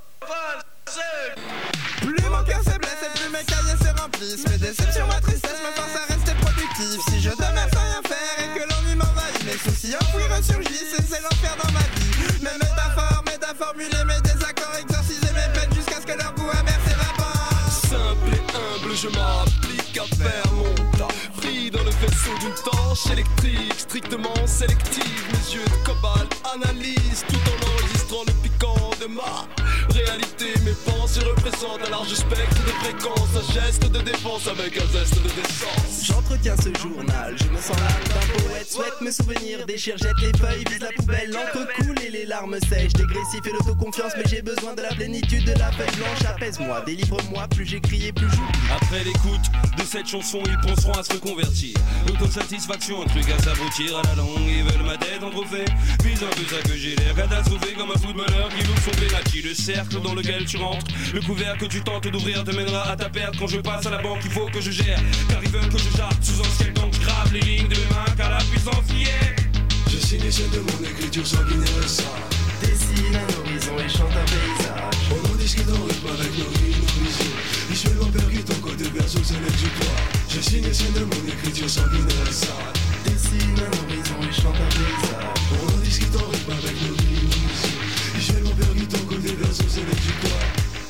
5, 6. Plus mon cœur se blesse et plus mes cahiers se remplissent. Mes déceptions, ma tristesse me force à rester productif. Si je demeure sans rien faire et que l'ennui m'envahit, mes soucis enfouis ressurgissent et c'est l'enfer dans ma vie. Mes métaphores, formuler mes désaccords, exorciser mes peines jusqu'à ce que leur goût amer s'évapore. Simple et humble, je m'applique à faire mon taf. Pris dans le vaisseau d'une torche électrique, strictement sélective. Mes yeux de cobalt analysent tout en enregistrant le piquant de ma réalité. Mes pensées représentent un large spectre de fréquences, un geste de défense avec un zeste de décence. J'entretiens ce journal, je me sens l'âme d'un poète. Souhaite mes souvenirs, déchire, jette les feuilles, vise la poubelle. L'encre coule et les larmes sèchent. Dégressif et l'autoconfiance, mais j'ai besoin de la plénitude de la feuille blanche. Apaise-moi, délivre-moi, plus j'écris et plus j'oublie. Après l'écoute de cette chanson, ils penseront à se reconvertir. L'autosatisfaction, un truc à s'abrutir à la langue. Ils veulent ma tête en trophée, vise un peu ça que j'ai l'air catastrophé comme un footballeur qui loupe son penalty. Le cercle dans lequel tu rentres, le couvert que tu tentes d'ouvrir te mènera à ta perte. Quand je passe à la banque, il faut que je gère, car ils veulent que je jarte sous un ciel donc grave les lignes de mes mains, car la puissance y est. Je signe celle de mon écriture sanguinaire et ça dessine un horizon et chante un paysage. On en discute en rythme avec nos rimes, nos visions. Visuellement percutant côté verso, c'est l'exutoire. Je signe celle de mon écriture sanguinaire et ça dessine un horizon et chante un paysage. On en discute en rythme avec nos rimes, nos visions. Visuellement percutant côté verso, c'est l'exutoire.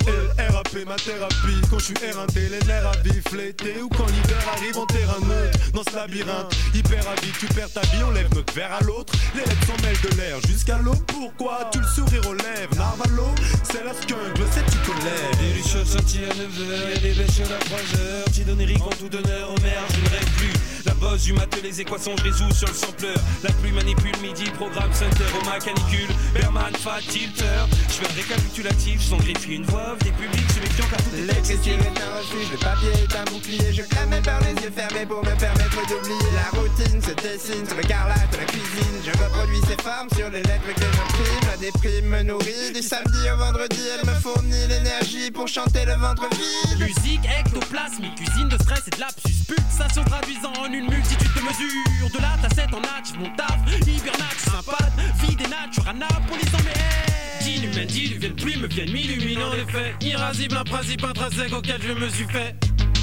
RAP ma thérapie, quand je suis R1T, les nerfs à vif flétés. Ou quand l'hiver arrive en terrain neutre, dans ce labyrinthe, hyper avide, tu perds ta vie, on lève notre verre à l'autre. Les lettres s'en mêlent de l'air jusqu'à l'eau. Pourquoi tu le sourire aux lèvres? Narvalo, c'est la skunk, le sais tu connais. Des lucheux sortis à 9h et des bêches à 3h. Petit Donéric en tout honneur, au maire, je ne rêve plus. La bosse du matin, les équations, je résous sur le sampleur. La pluie manipule midi, programme center au ma canicule. Berman, fat, tilter. Je fais un récapitulatif, sans griffer une voix, des publics, je méfiant car tout est l'écriture est un refuge, le papier est un bouclier. Je clame par les yeux fermés pour me permettre d'oublier. La routine se dessine sur le carrelage de la cuisine. Je reproduis ces formes sur les lettres que j'imprime. La déprime me nourrit, du samedi au vendredi. Elle me fournit l'énergie pour chanter le ventre vide. Musique ectoplasmique, cuisine de stress et de lapsus. Pulsation traduisant en une multitude de mesures. De la tassette en natch, mon taf, hibernate, sympathe. Vie des natures, anabolisant mes ailes. D'inhumaine, diluvienne, pluie me viennent m'illuminer en effet. Irrasible, un principe intrinsèque auquel je me suis fait.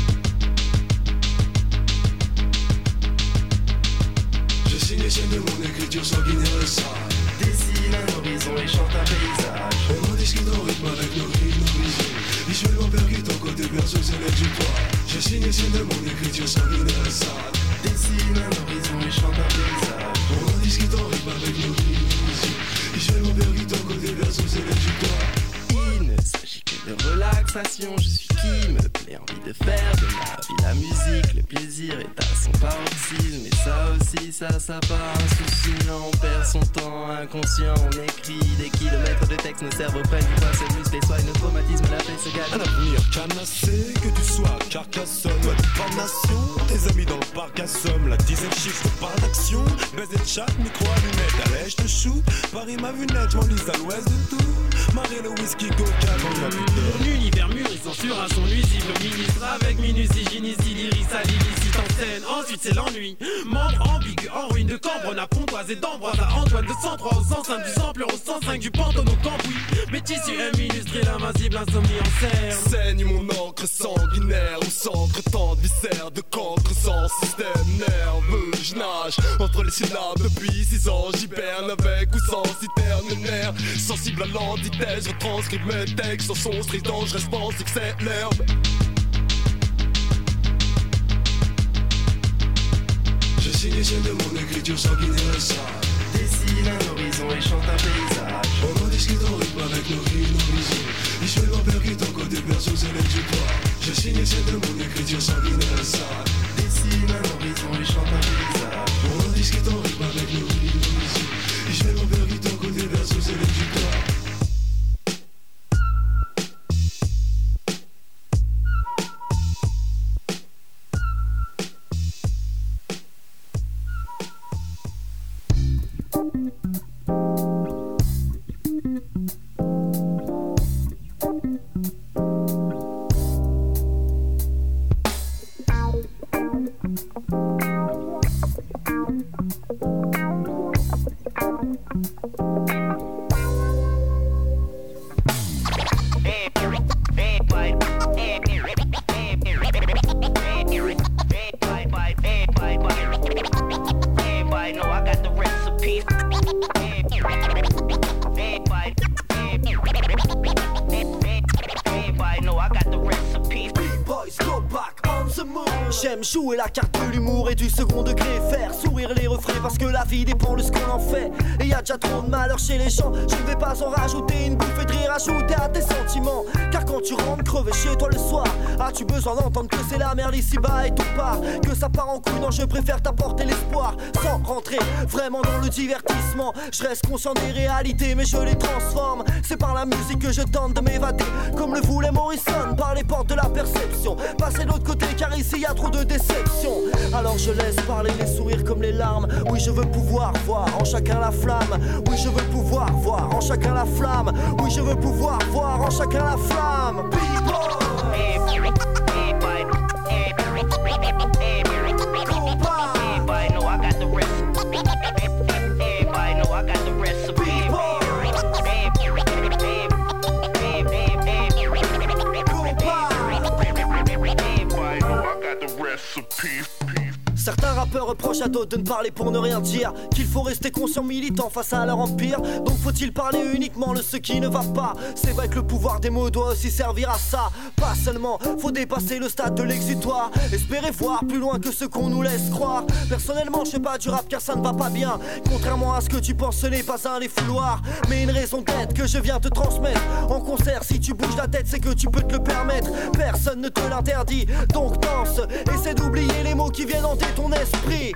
Je signe celle de mon écriture sanguinaire et ça dessine un horizon et chante un paysage. On en discute en rythme avec nos rimes, nos visions. Visuellement percutant côté verso, c'est l'exutoire. Je signe sur de mon écriture sanguine et sale. Dessine un horizon et chante un paysage. On en discute en rythme avec nos vies. Et je fais mon père qui t'en côté verso, c'est l'éducat. Il ne s'agit que de relaxation. Je suis qui me plaît, envie de faire de ma vie la musique. Le plaisir est à son paroxysme. Et ça aussi, ça part un souci. On perd son temps inconscient. On écrit des kilomètres de texte. Nos cerveaux prennent du poids, se muscler, soigne nos traumatismes. La paix se gagne. Un avenir canassé, que tu sois à Carcassonne ou à pas nation. Tes amis dans le parc assomment. La dizaine chiffre par d'action. Baiser de chat, micro à lunettes. Allez, je te chou. Paris m'a vu net, j'enlise à l'ouest de tout. Marie le whisky, coca, dans la putain. L'univers mûrissant sur un son nuisible. Ministre avec minutie, gynécie, lyrique, illicite en scène. Ensuite c'est l'ennui. Membre ambigu en ruine de Cambronne à Pontoise et d'Ambroise à Antoine de 103 au 105 du sampleur au 105 du Pantone au Cambouis. Métis illustré, l'invincible insomnie en serre. Saigne mon encre sanguinaire au centre tant de viscères de cancre sans système nerveux. Je nage entre les syllabes depuis 6 ans. J'hiberne avec ou sans citerne nerf. Sensible à l'antithèse, je retranscribe mes textes en son strident. Je reste pensif, c'est l'herbe. Je signe sur de mon écriture sanguine et sale. Dessine un horizon et chante un paysage. On en discute en rythme avec nos vies, nos visions. Et je fais mon père qui t'en côté perso, c'est l'éducat. Je signe sur de mon écriture sanguine et sale. Dessine un horizon et chante un paysage. On en discute en rythme avec nos vies, nos visions. Et je fais mon père qui t'en côté perso, c'est l'éducat. J'aime jouer la carte de l'humour et du second degré. Faire sourire les refrains parce que la vie dépend de ce qu'on en fait. Et y a déjà trop de malheur chez les gens. Je ne vais pas en rajouter une bouffée de rire ajouter à tes sentiments. Car quand tu rentres crevé chez toi le soir, as-tu besoin d'entendre que c'est la merde ici-bas et tout part, que ça part en couille? Non, je préfère t'apporter l'espoir sans rentrer vraiment dans le divertissement. Je reste conscient des réalités mais je les transforme. C'est par la musique que je tente de m'évader, comme le voulait Morrison, par les portes de la perception. Passer de l'autre côté car ici y a trop de déception. Alors je laisse parler les sourires comme les larmes. Oui, je veux pouvoir voir en chacun la flamme. Oui, je veux pouvoir voir en chacun la flamme. Oui, je veux pouvoir voir en chacun la flamme. Certains rappeurs reprochent à d'autres de ne parler pour ne rien dire, qu'il faut rester conscient militant face à leur empire. Donc faut-il parler uniquement de ce qui ne va pas? C'est vrai que le pouvoir des mots doit aussi servir à ça. Pas seulement, faut dépasser le stade de l'exutoire. Espérer voir plus loin que ce qu'on nous laisse croire. Personnellement je fais pas du rap car ça ne va pas bien. Contrairement à ce que tu penses, ce n'est pas un défouloir, mais une raison d'être que je viens te transmettre. En concert, si tu bouges la tête, c'est que tu peux te le permettre. Personne ne te l'interdit, donc danse. Essaie d'oublier les mots qui viennent hanter ton esprit.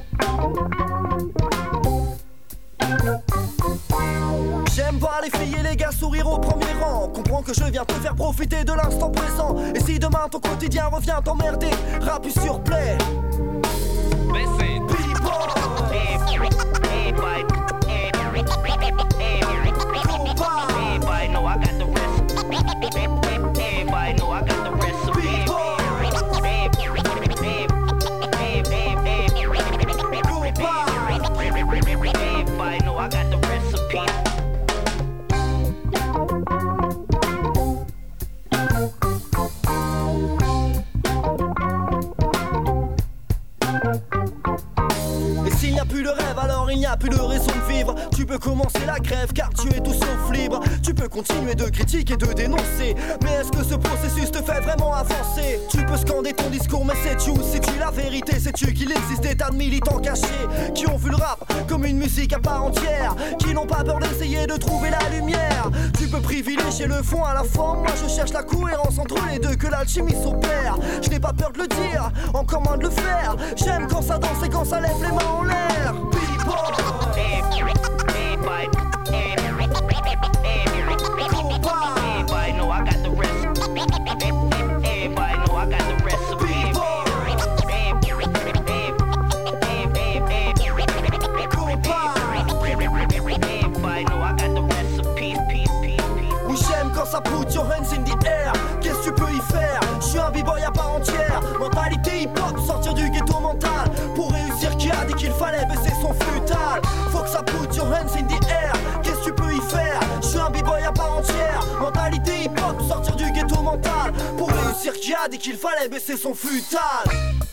J'aime voir les filles et les gars sourire au premier rang. Comprends que je viens te faire profiter de l'instant présent. Et si demain ton quotidien revient t'emmerder, rap sur play. Everybody know I got the recipe. Everybody know I got the recipe. Everybody know I got the recipe. le rêve, alors il n'y a plus de raison de vivre. Tu peux commencer la grève car tu es tout sauf libre. Tu peux continuer de critiquer et de dénoncer, mais est-ce que ce processus te fait vraiment avancer? Tu peux scander ton discours, mais sais-tu où sais-tu la vérité? Sais-tu qu'il existe des tas de militants cachés qui ont vu le rap comme une musique à part entière, qui n'ont pas peur d'essayer de trouver la lumière? Tu peux privilégier le fond à la forme, moi je cherche la cohérence entre les deux, que l'alchimie s'opère. Je n'ai pas peur de le dire, encore moins de le faire. J'aime quand ça danse et quand ça lève les mains en l'air. Ça put your hands in the air, qu'est-ce que tu peux y faire? Je suis un b-boy à part entière, mentalité hip-hop, sortir du ghetto mental. Pour réussir, qui a dit qu'il fallait baisser son futal? Faut que ça put your hands in the air, qu'est-ce que tu peux y faire? Je suis un b-boy à part entière, mentalité hip-hop, sortir du ghetto mental. Pour réussir, qui a dit qu'il fallait baisser son futal?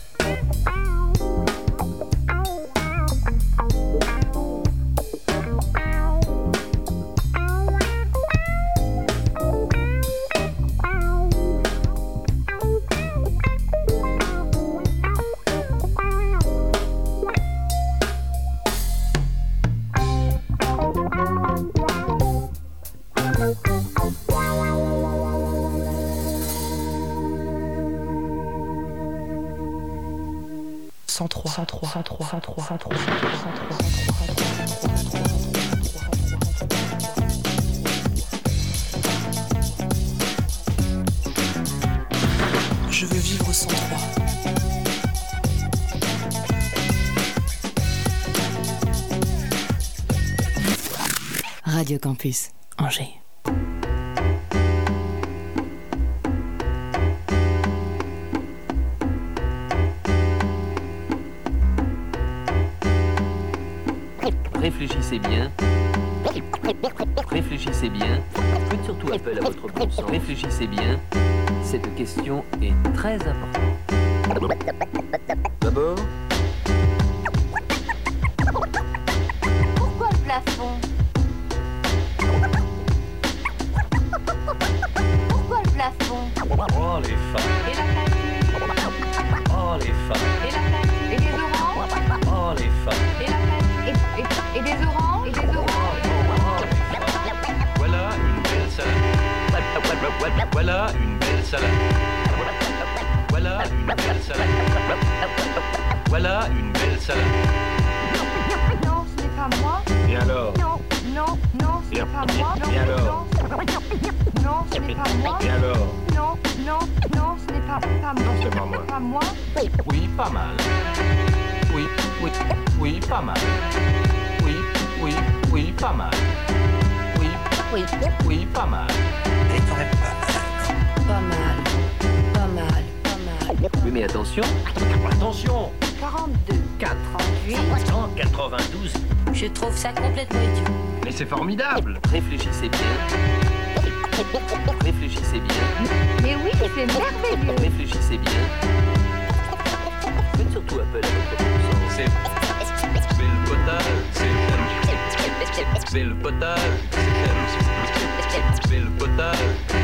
Je veux vivre 103. Radio Campus, Angers. Réfléchissez bien. Réfléchissez bien. Faites surtout appel à votre bon sens. Réfléchissez bien. Cette question est très importante. D'abord, pourquoi le plafond? Pourquoi le plafond? oh les femmes. Et la peinture? Oh les femmes. Et la peinture? Et des oranges? Oh les femmes. Et la peinture? Et des oranges? Et des oranges? Voilà une belle salade. Voilà une belle salade. Voilà une belle salade. Voilà une belle salade. Non, ce n'est pas moi. Et alors? Non, non, non, ce n'est pas moi. Non, et alors? Non, ce n'est pas moi. Et alors? Non, non, non, ce n'est pas moi. C'est pas moi. Pas moi. Oui, pas mal. Oui, oui, oui, pas mal. Oui, oui, oui, pas mal. Oui, oui, oui, pas mal. Pas mal, pas mal, pas mal. Oui, mais attention. Attention. 42, 438, 192. Je trouve ça complètement idiot. Mais c'est formidable. Réfléchissez bien. Réfléchissez bien. Mais oui, c'est merveilleux. Réfléchissez bien. Faites surtout appel à votre bon sens. C'est le potage. C'est le potage. C'est le potage.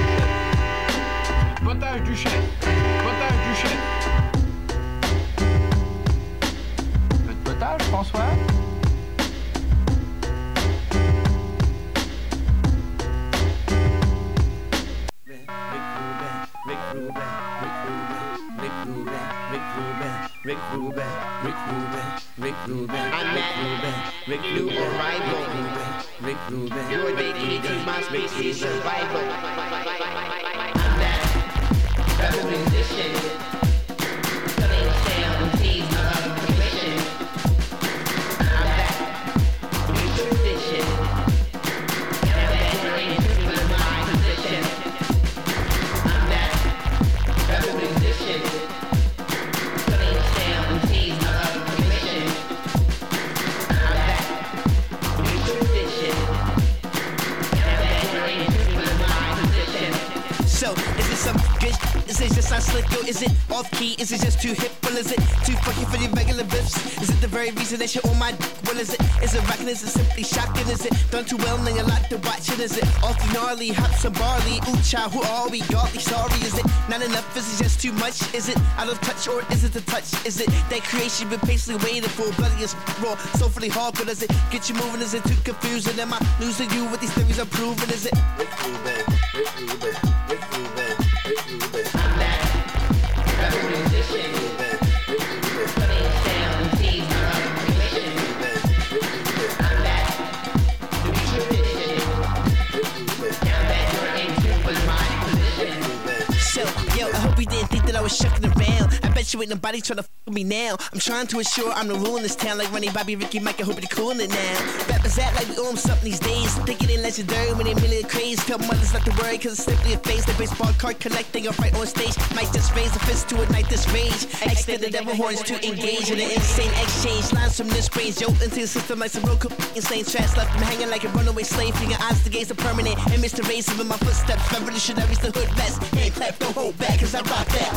Potage du chef. Potage du chef. Peu de potage, François? Rick Rubin, I'm Rick Rubin, rival. Rick Rubin, you're dedicated to my species survival. I'm that rebel musician, cutting sound tease my love commission. I'm that new tradition, now that into my position. I'm that rebel musician. So, is it some good? Is it just I slick? Yo, Is it off key? Is it just too hip? Well, is it too fucking for the regular riffs? Is it the very reason that you're on my dick? Well, is it? Is it rockin'? Is it simply shocking? Is it done too well and you like to watch it? Is it awfully gnarly? Hops and barley? Ooh, child, who are we? Godly sorry. Is it not enough? Is it just too much? Is it out of touch or is it the touch? Is it that creation been patiently waiting for? Bloody as raw, soulfully hardcore. Does it get you moving? Is it too confusing? Am I losing you with these theories I'm proving? Is it? I'm that rebel musician, putting down T's on commission. I'm that new tradition. Now that you're in tune with my position. So, yo, I hope you didn't think that I was shucking around. I bet you ain't nobody trying to f with me now. I'm trying to ensure I'm the rule in this town, like Ronnie, Bobby, Ricky, Mike. I hope you're cool in it now. Rappers act like we owe them something these days. Think it ain't legendary when they merely a craze. Tell mothers not to worry, cause it's simply a phase. The baseball card collecting up right on stage. Might just raise a fist to ignite this rage. Extend the devil horns to engage in an insane exchange. Lines from this range, yo, into the system like some real cool insane tracks. Left them hanging like a runaway slave. Finger eyes, the gaze are permanent. And Mr. Razor in my footsteps. Revolutionaries, the hood vest. Hand clap, don't hold back, cause I rock that.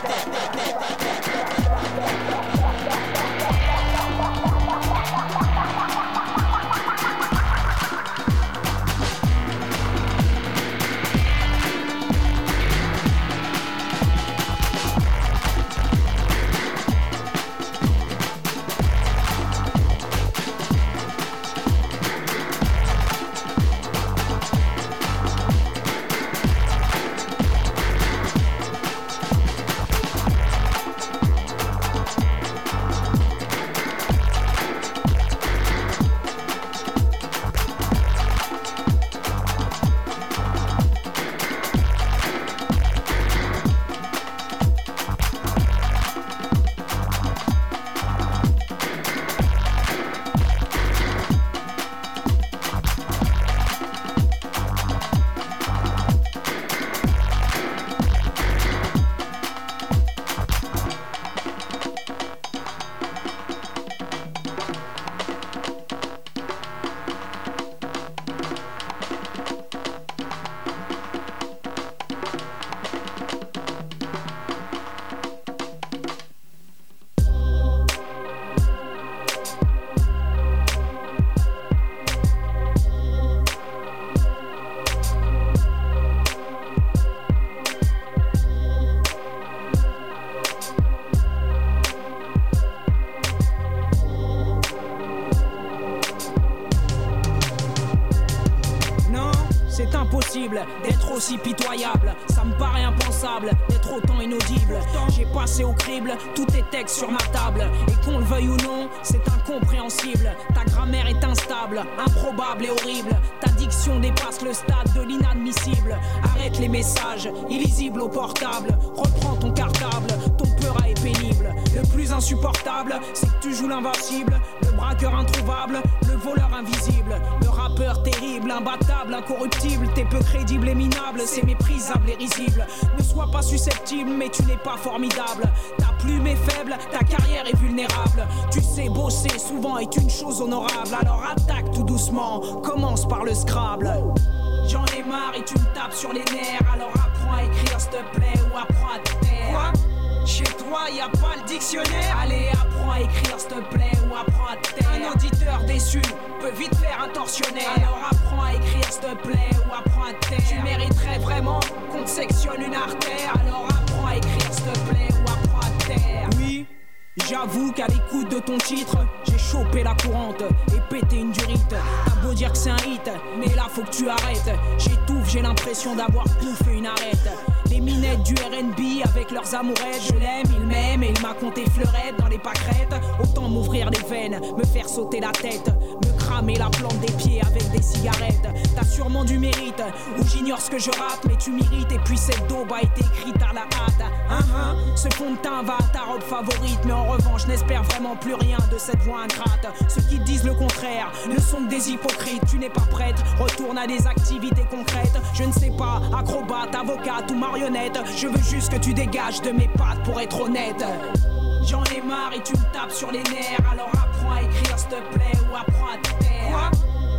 D'être aussi pitoyable, ça me paraît impensable d'être autant inaudible. J'ai passé au crible tous tes textes sur ma table. Et qu'on le veuille ou non, c'est incompréhensible. Ta grammaire est instable, improbable et horrible. Ta diction dépasse le stade de l'inadmissible. Arrête les messages, illisibles au portable. Reprends ton cartable, ton peur est pénible. Le plus insupportable, c'est que tu joues l'invincible. Le braqueur introuvable, le voleur invisible. Le rappeur terrible, imbattable, incorruptible. T'es peu crédible et minable, c'est méprisable et risible. Ne sois pas susceptible, mais tu n'es pas formidable. Ta plume est faible, ta carrière est vulnérable. Tu sais, bosser souvent est une chose honorable. Alors attaque tout doucement, commence par le Scrabble. J'en ai marre et tu me tapes sur les nerfs. Alors apprends à écrire s'il te plaît ou apprends à te taire. Quoi ? Chez toi y a pas le dictionnaire. Allez, apprends à écrire s'il te plaît ou apprends à te taire. Un auditeur déçu peut vite faire un tortionnaire. Alors apprends à écrire s'il te plaît ou apprends à te taire. Tu mériterais vraiment qu'on te sectionne une artère. Alors apprends à écrire s'il te plaît ou apprends à te taire. Oui, j'avoue qu'à l'écoute de ton titre, j'ai chopé la courante et pété une durite. T'as beau dire que c'est un hit, mais là faut que tu arrêtes. J'étouffe, j'ai l'impression d'avoir bouffé une arête. Les minettes du R&B avec leurs amourettes. Je l'aime, il m'aime et il m'a compté fleurette dans les pâquerettes. Autant m'ouvrir les veines, me faire sauter la tête, me cramer la plante des pieds avec des cigarettes. T'as sûrement du mérite, ou j'ignore ce que je rate, mais tu m'irrites. Et puis cette daube a été écrite à la hâte. Ce fond de teint va à ta robe favorite, mais en revanche n'espère vraiment plus rien de cette voix ingrate. Ceux qui disent le contraire ne sont que des hypocrites. Tu n'es pas prête, retourne à des activités concrètes. Je ne sais pas, acrobate, avocate ou marionnette. Je veux juste que tu dégages de mes pattes pour être honnête. J'en ai marre et tu me tapes sur les nerfs. Alors apprends à écrire s'il te plaît ou apprends à te taire. Quoi ?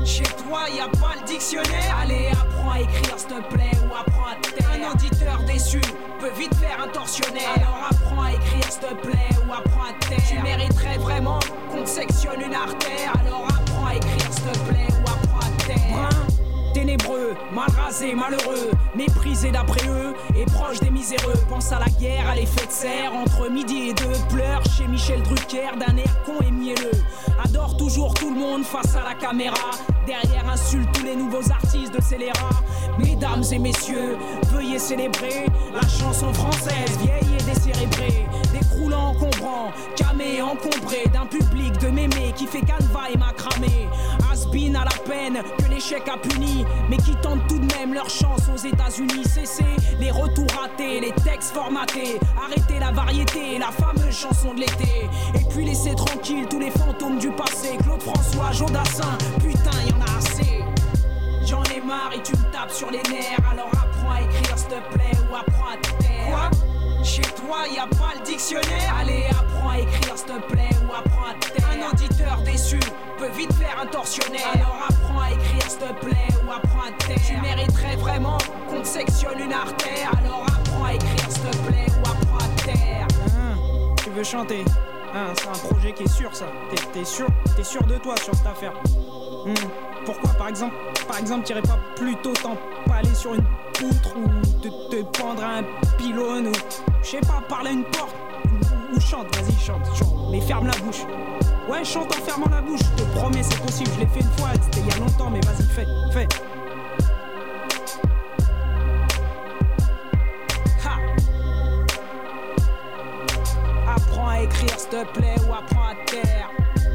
Chez toi y a pas le dictionnaire. Allez, apprends à écrire s'il te plaît ou apprends à taire. Un auditeur déçu peut vite faire un tortionnaire. Alors apprends à écrire s'il te plaît ou apprends à taire. Tu mériterais vraiment qu'on te sectionne une artère. Alors apprends à écrire s'il te plaît ou apprends à taire. Ténébreux, mal rasé, malheureux, méprisé d'après eux et proche des miséreux. Pense à la guerre, à l'effet de serre, entre midi et deux. Pleure chez Michel Drucker d'un air con et mielleux. Adore toujours tout le monde face à la caméra. Derrière insulte tous les nouveaux artistes de scélérat. Mesdames et messieurs, veuillez célébrer la chanson française vieille et décérébrée. Décroulant, encombrant, camé, encombré d'un public de mémés qui fait canevas et macramé. Has-been à la peine que l'échec a puni, mais qui tentent tout de même leur chance aux États-Unis. Cessez les retours ratés, les textes formatés. Arrêtez la variété, la fameuse chanson de l'été. Et puis laissez tranquille tous les fantômes du passé. Claude François, Jodassin, putain y'en a assez. J'en ai marre et tu me tapes sur les nerfs. Alors apprends à écrire s'il te plaît ou apprends à taire. Quoi? Chez toi y a pas le dictionnaire. Allez, apprends à écrire s'il te plaît ou apprends à taire. Un auditeur déçu peut vite faire un tortionnaire. Alors apprends à écrire s'il te plaît ou apprends à taire. Tu mériterais vraiment qu'on te sectionne une artère. Alors apprends à écrire s'il te plaît ou apprends à taire. Tu veux chanter? C'est un projet qui est sûr ça. T'es sûr de toi sur cette affaire. Pourquoi par exemple t'irais pas plutôt t'empaler sur une poutre ou te pendre à un pylône ou je sais pas, parler à une porte ou chante, vas-y chante, mais ferme la bouche. Ouais, chante en fermant la bouche, je te promets c'est possible, je l'ai fait une fois, c'était il y a longtemps, mais vas-y fais. Ha. Apprends à écrire s'il te plaît ou apprends à taire.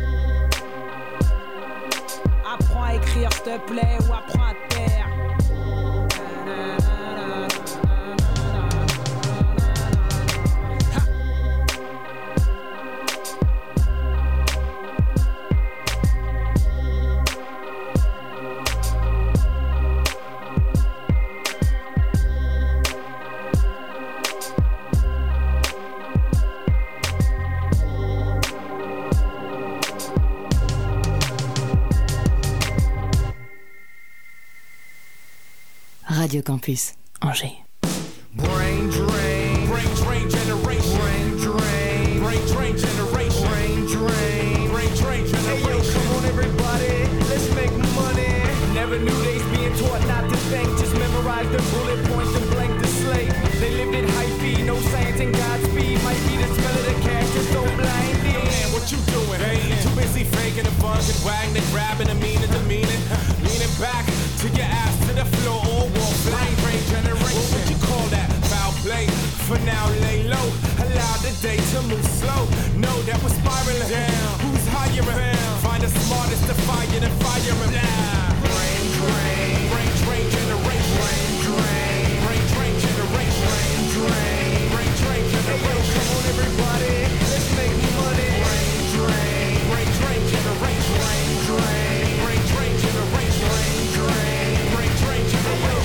Apprends à écrire s'il te plaît ou apprends à taire. Radio Campus Angers. Brain drain, brain drain generation, brain drain, brain drain generation, brain drain, brain drain generation. Hey yo, come on everybody, let's make money. Never knew they's being taught not to think, just memorize the bullet points and blank the slate. They lived in hyphy, no science and Godspeed. Might be the smell of the cash, just so blinded. Man, what you doing? Hey, too busy faking the funk and wagging and grabbing the meaning, leaning back to your ass to the floor. Brain drain generation. What would you call that? Foul play. For now, lay low. Allow the day to move slow. Know that we're spiraling down. Who's hiring? Find the smartest to fire the fire. Brain drain. Brain drain generation. Brain drain. Brain drain generation. Brain drain. Brain drain generation. Hey, yo, come on everybody, let's make money. Brain drain. Brain drain generation. Brain drain. Brain drain generation. Brain drain. Brain drain generation.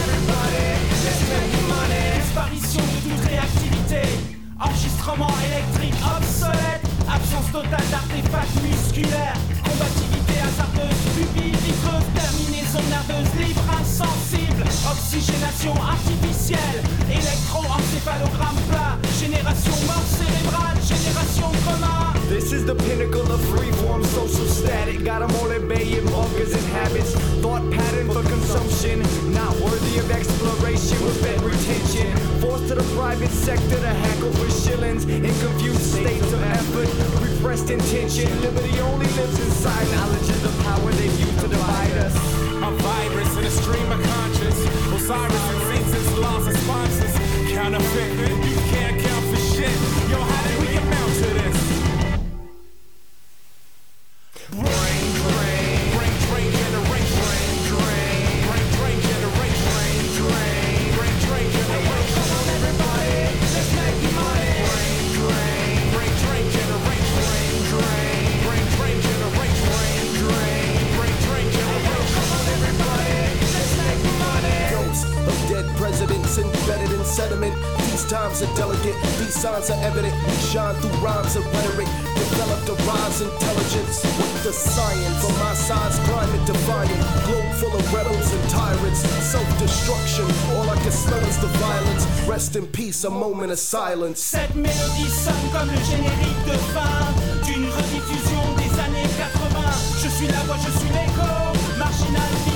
Disparition de toute réactivité, enregistrement électrique obsolète, absence totale d'artefacts musculaires, combativité hasardeuse, pupille vitreuse, terminaison nerveuse, libre, insensible, oxygénation artificielle, électroencéphalogramme plat, génération mort cérébrale, génération coma. This is the pinnacle of freeform social static. Got them all at bay in bunkers and habits. Thought pattern for consumption, not worthy of exploration with bed retention. Forced to the private sector to hackle for shillings in confused states of effort. Repressed intention, liberty only lives inside. Knowledge is the power they use to divide us. A virus in a stream of conscience. Osiris and Census, laws and sponsors. Counterfeit, you can't count for shit. Yo, how did we amount to this? Brain drain, brain drain generation. Brain drain, brain drain generation. Brain drain, brain drain generation. Come on everybody, let's make money. Brain drain, brain drain generation. Brain drain, brain drain generation. Brain drain, brain drain generation. Come on everybody, let's make money. Ghosts of dead presidents embedded in sediment. These times are delicate, these signs are evident. We shine through rhymes of rhetoric. developed a rise intelligence with the science. On my side's climate defiant, globe full of rebels and tyrants. Self-destruction, all I can smell is the violence. Rest in peace, a moment of silence. Cette mélodie sonne comme le générique de fin d'une rediffusion des années 80. Je suis la voix, je suis l'écho, marginal.